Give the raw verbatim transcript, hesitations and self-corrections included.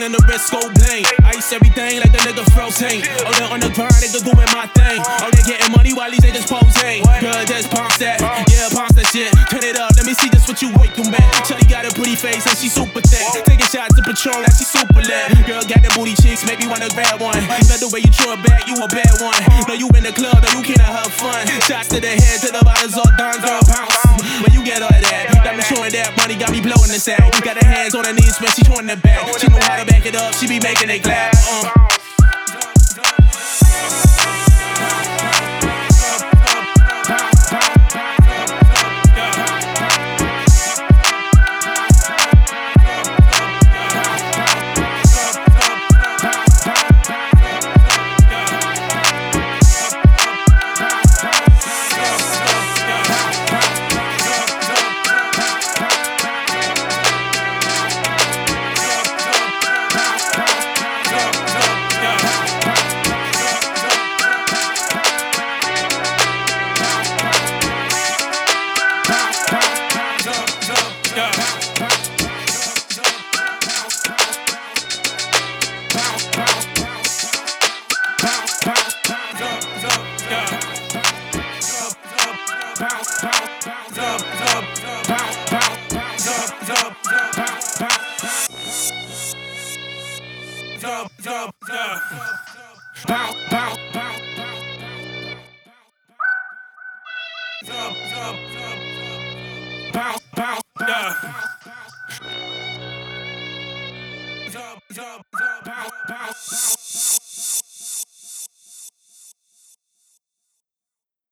and the wrist go bling. Ice everything like the nigga frozen. Oh, they on the grind, nigga doing my thing. Oh, they getting money while these niggas posing. Girl, just pump that, yeah, pump that shit. Turn it up, let me see just what you working, man. Shawty got a pretty face and she super thick. Taking shots of Patron like she super lit. Girl got the booty cheeks, maybe wanna grab one. Love the way you throw it back, you a bad one. Know you in the club, know you can't have fun. Shots to the head, to the bottles, all done, girl, bounce. Where you get all of that? Got me showing that money, got me blowing the sack. Got her hands on her knees when she throwing the back. She know how to back it up, she be making it clap. Uh. Bounce, bounce, bounce, bounce.